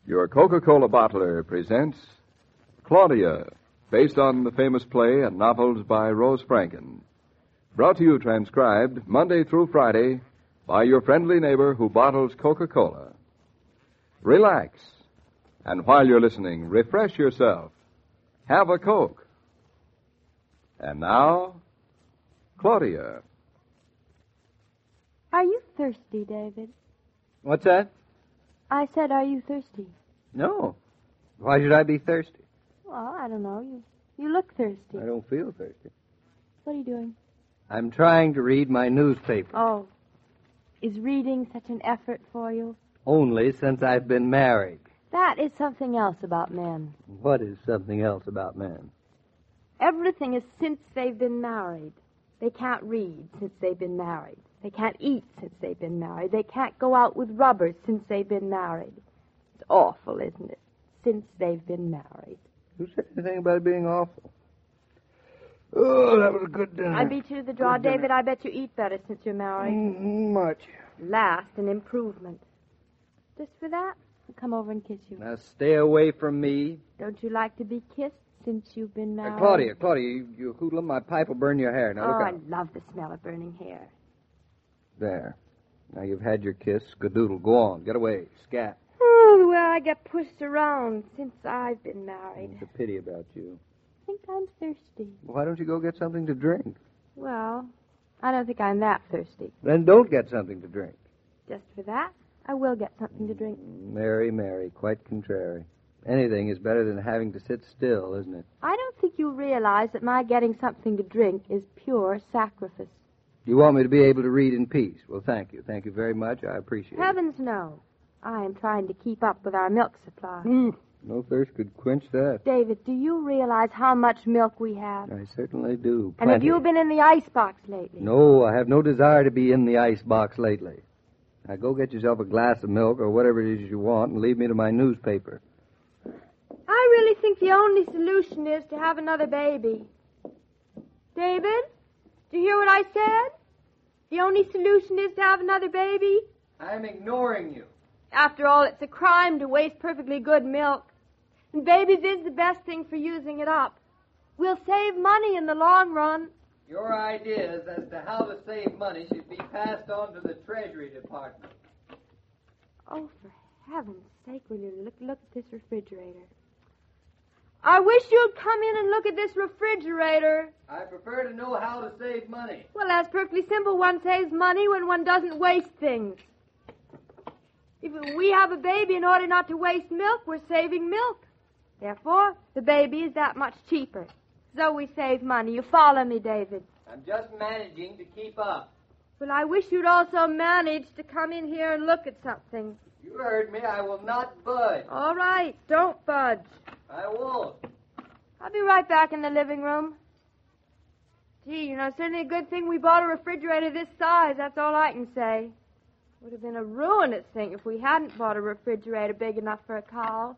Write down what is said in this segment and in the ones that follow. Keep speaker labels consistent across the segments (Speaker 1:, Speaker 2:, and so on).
Speaker 1: Your Coca-Cola bottler presents Claudia, based on the famous play and novels by Rose Franken. Brought to you transcribed Monday through Friday by your friendly neighbor who bottles Coca-Cola. Relax, and while you're listening, refresh yourself. Have a Coke. And now, Claudia.
Speaker 2: Are you thirsty, David?
Speaker 3: What's that?
Speaker 2: I said, are you thirsty?
Speaker 3: No. Why should I be thirsty?
Speaker 2: Well, I don't know. You look thirsty.
Speaker 3: I don't feel thirsty.
Speaker 2: What are you doing?
Speaker 3: I'm trying to read my newspaper.
Speaker 2: Oh. Is reading such an effort for you?
Speaker 3: Only since I've been married.
Speaker 2: That is something else about men.
Speaker 3: What is something else about men?
Speaker 2: Everything is since they've been married. They can't read since they've been married. They can't eat since they've been married. They can't go out with rubbers since they've been married. It's awful, isn't it? Since they've been married.
Speaker 3: Who said anything about it being awful? Oh, that was a good dinner.
Speaker 2: I beat you to the draw, David. I bet you eat better since you're married.
Speaker 3: Much.
Speaker 2: Last, an improvement. Just for that, I'll come over and kiss you.
Speaker 3: Now stay away from me.
Speaker 2: Don't you like to be kissed since you've been married?
Speaker 3: Claudia, you hoodlum, my pipe will burn your hair. Now look out.
Speaker 2: I love the smell of burning hair.
Speaker 3: There. Now you've had your kiss. Skadoodle. Go on. Get away. Scat.
Speaker 2: Oh, the way I get pushed around since I've been married.
Speaker 3: It's a pity about you.
Speaker 2: I think I'm thirsty.
Speaker 3: Why don't you go get something to drink?
Speaker 2: Well, I don't think I'm that thirsty.
Speaker 3: Then don't get something to drink.
Speaker 2: Just for that, I will get something to drink.
Speaker 3: Mary, quite contrary. Anything is better than having to sit still, isn't it?
Speaker 2: I don't think you realize that my getting something to drink is pure sacrifice.
Speaker 3: You want me to be able to read in peace. Well, thank you. Thank you very much. I appreciate it.
Speaker 2: Heavens, no. I am trying to keep up with our milk supply.
Speaker 3: No thirst could quench that.
Speaker 2: David, do you realize how much milk we have?
Speaker 3: I certainly do.
Speaker 2: And have you been in the icebox lately?
Speaker 3: No, I have no desire to be in the icebox lately. Now go get yourself a glass of milk or whatever it is you want and leave me to my newspaper.
Speaker 2: I really think the only solution is to have another baby. David, did you hear what I said? The only solution is to have another baby?
Speaker 3: I'm ignoring you.
Speaker 2: After all, it's a crime to waste perfectly good milk. And babies is the best thing for using it up. We'll save money in the long run.
Speaker 3: Your ideas as to how to save money should be passed on to the Treasury Department.
Speaker 2: Oh, for heaven's sake, will you look at this refrigerator? I wish you'd come in and look at this refrigerator.
Speaker 3: I prefer to know how to save money.
Speaker 2: Well, that's perfectly simple. One saves money when one doesn't waste things. If we have a baby in order not to waste milk, we're saving milk. Therefore, the baby is that much cheaper. So we save money. You follow me, David?
Speaker 3: I'm just managing to keep up.
Speaker 2: Well, I wish you'd also manage to come in here and look at something.
Speaker 3: You heard me. I will not budge.
Speaker 2: All right. Don't budge.
Speaker 3: I won't.
Speaker 2: I'll be right back in the living room. Gee, it's certainly a good thing we bought a refrigerator this size. That's all I can say. Would have been a ruinous thing if we hadn't bought a refrigerator big enough for a cow.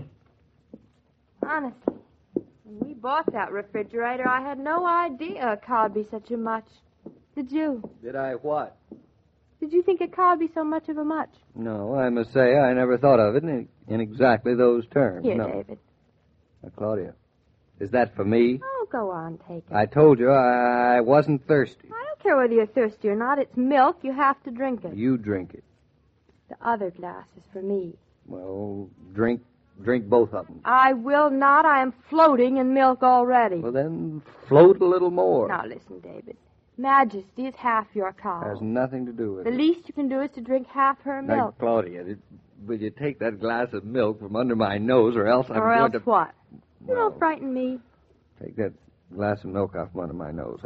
Speaker 2: Honestly, when we bought that refrigerator, I had no idea a cow'd be such a much. Did you?
Speaker 3: Did I what?
Speaker 2: Did you think a cow'd be so much of a much?
Speaker 3: No, I must say I never thought of it in exactly those terms.
Speaker 2: Here,
Speaker 3: no.
Speaker 2: David.
Speaker 3: Now, Claudia, is that for me?
Speaker 2: Oh, go on, take it.
Speaker 3: I told you I wasn't thirsty.
Speaker 2: I don't care whether you're thirsty or not. It's milk. You have to drink it.
Speaker 3: You drink it.
Speaker 2: The other glass is for me.
Speaker 3: Well, drink both of them.
Speaker 2: I will not. I am floating in milk already.
Speaker 3: Well, then float a little more.
Speaker 2: Now, listen, David. Majesty is half your cow.
Speaker 3: Has nothing to do with
Speaker 2: The
Speaker 3: it.
Speaker 2: least you can do is to drink half her
Speaker 3: Now,
Speaker 2: milk.
Speaker 3: Claudia, will you take that glass of milk from under my nose or else I'm
Speaker 2: or
Speaker 3: going
Speaker 2: else
Speaker 3: to...
Speaker 2: what? You
Speaker 3: Well,
Speaker 2: don't frighten me.
Speaker 3: Take that glass of milk off from under my nose.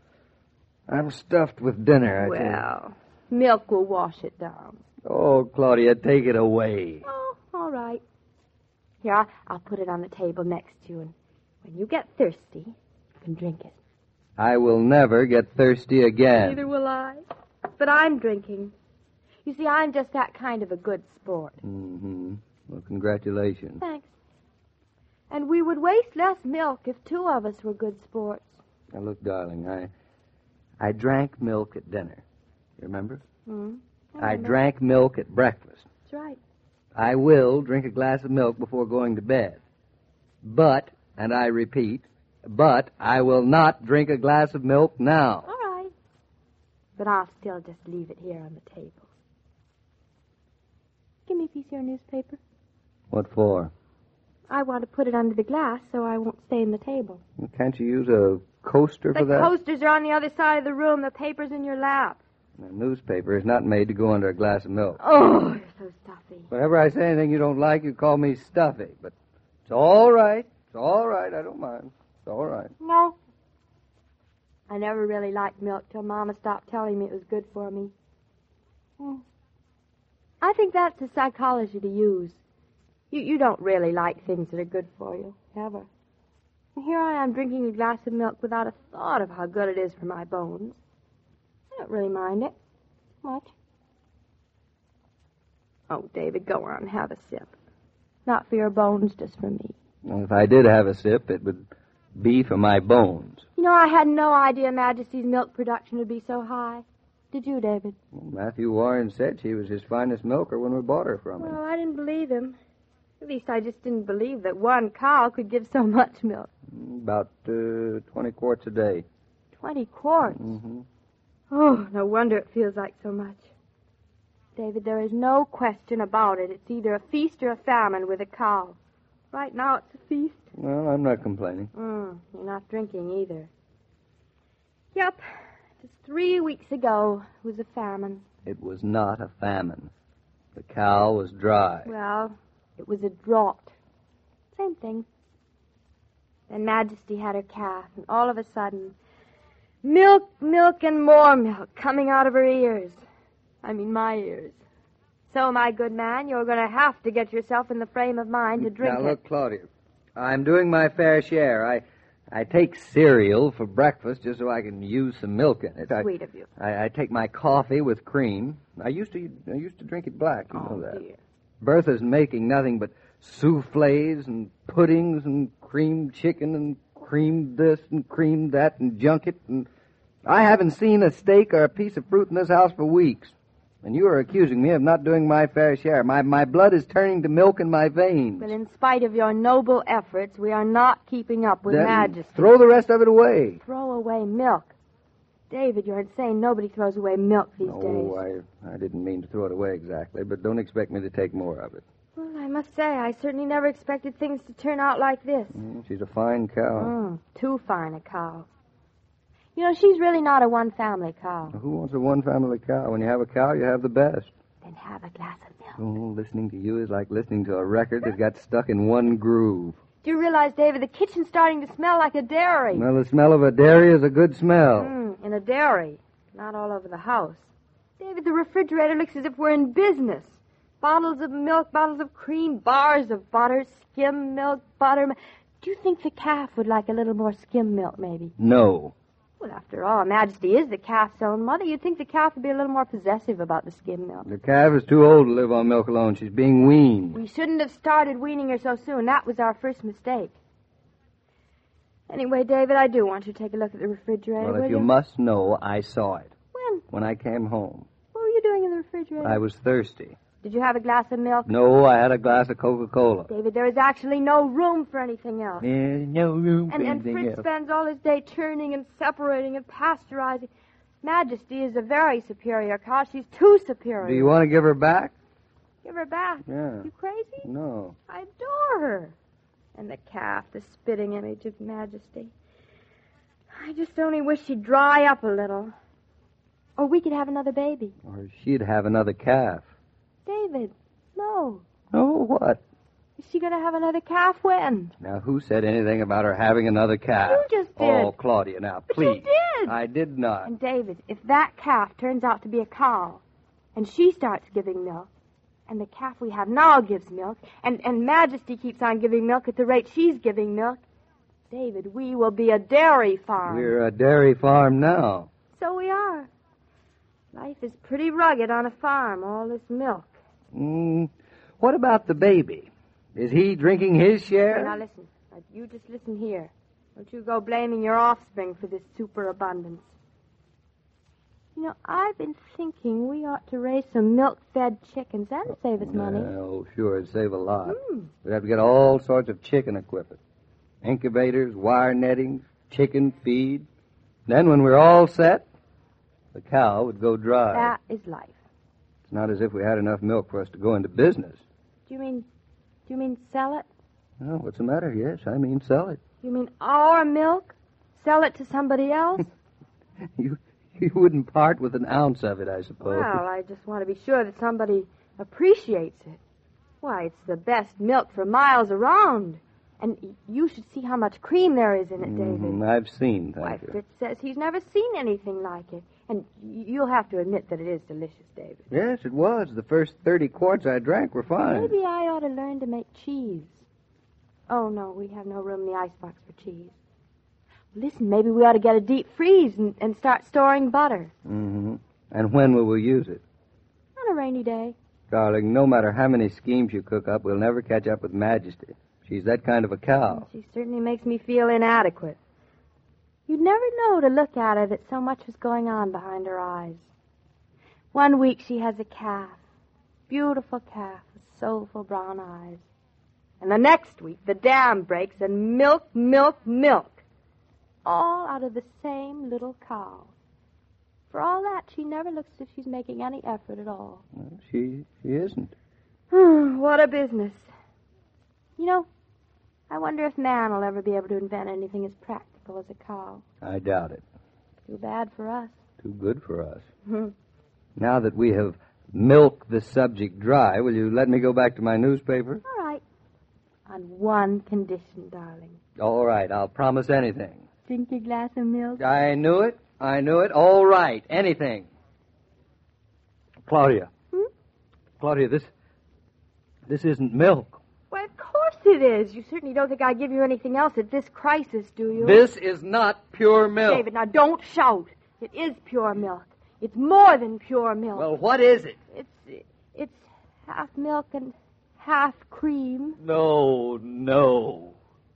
Speaker 3: I'm stuffed with dinner, I tell you.
Speaker 2: Well, milk will wash it down.
Speaker 3: Oh, Claudia, take it away.
Speaker 2: Oh, all right. Here, I'll put it on the table next to you, and when you get thirsty, you can drink it.
Speaker 3: I will never get thirsty again.
Speaker 2: Neither will I. But I'm drinking. You see, I'm just that kind of a good sport.
Speaker 3: Mm-hmm. Well, congratulations.
Speaker 2: Thanks. And we would waste less milk if two of us were good sports.
Speaker 3: Now, look, darling, I drank milk at dinner. You remember?
Speaker 2: Hmm?
Speaker 3: I drank milk at breakfast.
Speaker 2: That's right.
Speaker 3: I will drink a glass of milk before going to bed. But, and I repeat, but I will not drink a glass of milk now.
Speaker 2: All right. But I'll still just leave it here on the table. Give me a piece of your newspaper.
Speaker 3: What for?
Speaker 2: I want to put it under the glass so I won't stain the table.
Speaker 3: Can't you use a coaster for
Speaker 2: The
Speaker 3: that?
Speaker 2: coasters are on the other side of the room. The paper's in your lap.
Speaker 3: A newspaper is not made to go under a glass of milk.
Speaker 2: Oh, you're so stuffy.
Speaker 3: Whenever I say anything you don't like, you call me stuffy. But it's all right. It's all right. I don't mind. It's all right.
Speaker 2: No. I never really liked milk till Mama stopped telling me it was good for me. I think that's the psychology to use. You don't really like things that are good for you, ever. And here I am drinking a glass of milk without a thought of how good it is for my bones. I don't really mind it much. Oh, David, go on, have a sip. Not for your bones, just for me.
Speaker 3: Well, if I did have a sip, it would be for my bones.
Speaker 2: You know, I had no idea Majesty's milk production would be so high. Did you, David?
Speaker 3: Well, Matthew Warren said she was his finest milker when we bought her from him.
Speaker 2: Well, I didn't believe him. At least I just didn't believe that one cow could give so much milk.
Speaker 3: About 20 quarts a day.
Speaker 2: 20 quarts?
Speaker 3: Mm-hmm.
Speaker 2: Oh, no wonder it feels like so much. David, there is no question about it. It's either a feast or a famine with a cow. Right now it's a feast.
Speaker 3: Well, I'm not complaining.
Speaker 2: You're not drinking either. Yep. Just 3 weeks ago it was a famine.
Speaker 3: It was not a famine. The cow was dry.
Speaker 2: Well, it was a drought. Same thing. Then Majesty had her calf, and all of a sudden, milk, milk, and more milk coming out of her ears. I mean, my ears. So, my good man, you're going to have to get yourself in the frame of mind to drink
Speaker 3: Now,
Speaker 2: it.
Speaker 3: look, Claudia, I'm doing my fair share. I take cereal for breakfast just so I can use some milk in it.
Speaker 2: Sweet of you.
Speaker 3: I take my coffee with cream. I used to drink it black, you know that.
Speaker 2: Dear.
Speaker 3: Bertha's making nothing but souffles and puddings and cream chicken and cream this and cream that and junket, and I haven't seen a steak or a piece of fruit in this house for weeks. And you are accusing me of not doing my fair share. My blood is turning to milk in my veins.
Speaker 2: But in spite of your noble efforts, we are not keeping up with
Speaker 3: Then
Speaker 2: Majesty.
Speaker 3: throw the rest of it away.
Speaker 2: Throw away milk. David, you're insane. Nobody throws away milk these days.
Speaker 3: Oh, I didn't mean to throw it away exactly, but don't expect me to take more of it.
Speaker 2: Well, I must say, I certainly never expected things to turn out like this.
Speaker 3: She's a fine cow.
Speaker 2: Too fine a cow. You know, she's really not a one-family cow.
Speaker 3: Who wants a one-family cow? When you have a cow, you have the best.
Speaker 2: Then have a glass of milk.
Speaker 3: Oh, listening to you is like listening to a record that got stuck in one groove.
Speaker 2: Do you realize, David, the kitchen's starting to smell like a dairy?
Speaker 3: Well, the smell of a dairy is a good smell.
Speaker 2: In a dairy. Not all over the house. David, the refrigerator looks as if we're in business. Bottles of milk, bottles of cream, bars of butter, skim milk, butter. Do you think the calf would like a little more skim milk, maybe?
Speaker 3: No.
Speaker 2: Well, after all, Majesty is the calf's own mother. You'd think the calf would be a little more possessive about the skim milk.
Speaker 3: The calf is too old to live on milk alone. She's being weaned.
Speaker 2: We shouldn't have started weaning her so soon. That was our first mistake. Anyway, David, I do want you to take a look at the refrigerator,
Speaker 3: Well,
Speaker 2: will
Speaker 3: if you must know, I saw it.
Speaker 2: When?
Speaker 3: When I came home.
Speaker 2: What were you doing in the refrigerator?
Speaker 3: I was thirsty.
Speaker 2: Did you have a glass of milk?
Speaker 3: No, I had a glass of Coca-Cola.
Speaker 2: David, there is actually no room for anything else.
Speaker 3: There's no room for
Speaker 2: And
Speaker 3: anything
Speaker 2: Fritz
Speaker 3: else.
Speaker 2: spends all his day churning and separating and pasteurizing. Majesty is a very superior cow. She's too superior.
Speaker 3: Do you want to give her back?
Speaker 2: Give her back.
Speaker 3: Yeah.
Speaker 2: You crazy?
Speaker 3: No.
Speaker 2: I adore her. And the calf, the spitting image of Majesty. I just only wish she'd dry up a little. Or we could have another baby.
Speaker 3: Or she'd have another calf.
Speaker 2: David, no.
Speaker 3: Oh, what?
Speaker 2: Is she going to have another calf when?
Speaker 3: Now, who said anything about her having another calf?
Speaker 2: You just did.
Speaker 3: Oh, Claudia, now,
Speaker 2: But
Speaker 3: please.
Speaker 2: you did.
Speaker 3: I did not.
Speaker 2: And David, if that calf turns out to be a cow, and she starts giving milk, and the calf we have now gives milk, and Majesty keeps on giving milk at the rate she's giving milk, David, we will be a dairy farm.
Speaker 3: We're a dairy farm now.
Speaker 2: So we are. Life is pretty rugged on a farm, all this milk.
Speaker 3: What about the baby? Is he drinking his share?
Speaker 2: Now listen. Now, you just listen here. Don't you go blaming your offspring for this superabundance. You know, I've been thinking we ought to raise some milk-fed chickens. That'd save us money.
Speaker 3: Oh, sure, it'd save a lot. We'd have to get all sorts of chicken equipment. Incubators, wire nettings, chicken feed. Then when we're all set, the cow would go dry.
Speaker 2: That is life.
Speaker 3: It's not as if we had enough milk for us to go into business.
Speaker 2: Do you mean sell it?
Speaker 3: Oh, what's the matter? Yes, I mean sell it.
Speaker 2: You mean our milk? Sell it to somebody else?
Speaker 3: You wouldn't part with an ounce of it, I suppose.
Speaker 2: Well, I just want to be sure that somebody appreciates it. Why, it's the best milk for miles around. And you should see how much cream there is in it, David.
Speaker 3: I've seen,
Speaker 2: Why,
Speaker 3: thank you.
Speaker 2: Fritz says he's never seen anything like it. And you'll have to admit that it is delicious, David.
Speaker 3: Yes, it was. The first 30 quarts I drank were fine.
Speaker 2: Maybe I ought to learn to make cheese. Oh, no, we have no room in the icebox for cheese. Listen, maybe we ought to get a deep freeze and start storing butter.
Speaker 3: Mm-hmm. And when will we use it?
Speaker 2: On a rainy day.
Speaker 3: Darling, no matter how many schemes you cook up, we'll never catch up with Majesty. She's that kind of a cow.
Speaker 2: She certainly makes me feel inadequate. You'd never know to look at her that so much was going on behind her eyes. One week she has a calf. Beautiful calf with soulful brown eyes. And the next week the dam breaks and milk. All out of the same little cow. For all that, she never looks as if she's making any effort at all.
Speaker 3: Well, she isn't.
Speaker 2: What a business. You know, I wonder if man will ever be able to invent anything as practical as a cow.
Speaker 3: I doubt it.
Speaker 2: Too bad for us.
Speaker 3: Too good for us. Now that we have milked the subject dry, will you let me go back to my newspaper?
Speaker 2: All right. On one condition, darling.
Speaker 3: All right, I'll promise anything.
Speaker 2: Drink your glass of milk.
Speaker 3: I knew it. All right, anything. Claudia. Claudia, this isn't milk.
Speaker 2: Well, of course it is. You certainly don't think I'd give you anything else at this crisis, do you?
Speaker 3: This is not pure milk.
Speaker 2: David, now don't shout. It is pure milk. It's more than pure milk.
Speaker 3: Well, what is it?
Speaker 2: It's half milk and half cream.
Speaker 3: No.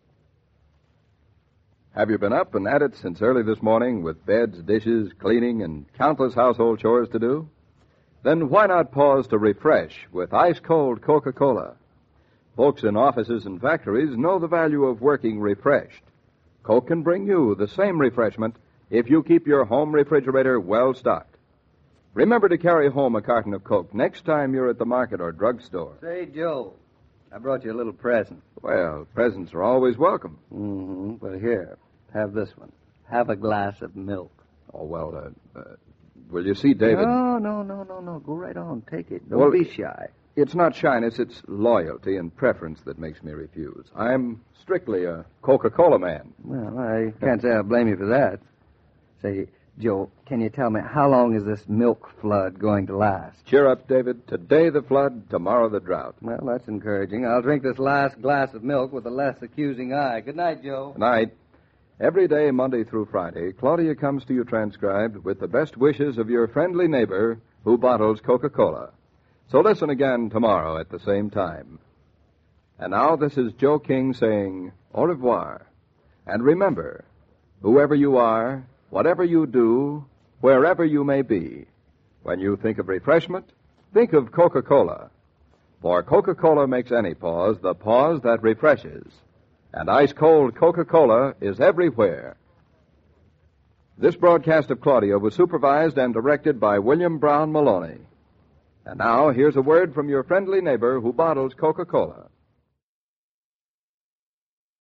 Speaker 1: Have you been up and at it since early this morning with beds, dishes, cleaning, and countless household chores to do? Then why not pause to refresh with ice-cold Coca-Cola? Folks in offices and factories know the value of working refreshed. Coke can bring you the same refreshment if you keep your home refrigerator well stocked. Remember to carry home a carton of Coke next time you're at the market or drugstore.
Speaker 3: Say, Joe, I brought you a little present.
Speaker 1: Well, presents are always welcome.
Speaker 3: Well, here, have this one. Have a glass of milk.
Speaker 1: Oh, well, will you see, David?
Speaker 3: No. Go right on. Take it. Don't be shy.
Speaker 1: It's not shyness, it's loyalty and preference that makes me refuse. I'm strictly a Coca-Cola man.
Speaker 3: Well, I can't say I blame you for that. Say, Joe, can you tell me how long is this milk flood going to last?
Speaker 1: Cheer up, David. Today the flood, tomorrow the drought.
Speaker 3: Well, that's encouraging. I'll drink this last glass of milk with a less accusing eye. Good night, Joe.
Speaker 1: Good night. Every day, Monday through Friday, Claudia comes to you transcribed with the best wishes of your friendly neighbor who bottles Coca-Cola. So listen again tomorrow at the same time. And now this is Joe King saying au revoir. And remember, whoever you are, whatever you do, wherever you may be, when you think of refreshment, think of Coca-Cola. For Coca-Cola makes any pause the pause that refreshes. And ice-cold Coca-Cola is everywhere. This broadcast of Claudia was supervised and directed by William Brown Maloney. And now, here's a word from your friendly neighbor who bottles Coca-Cola.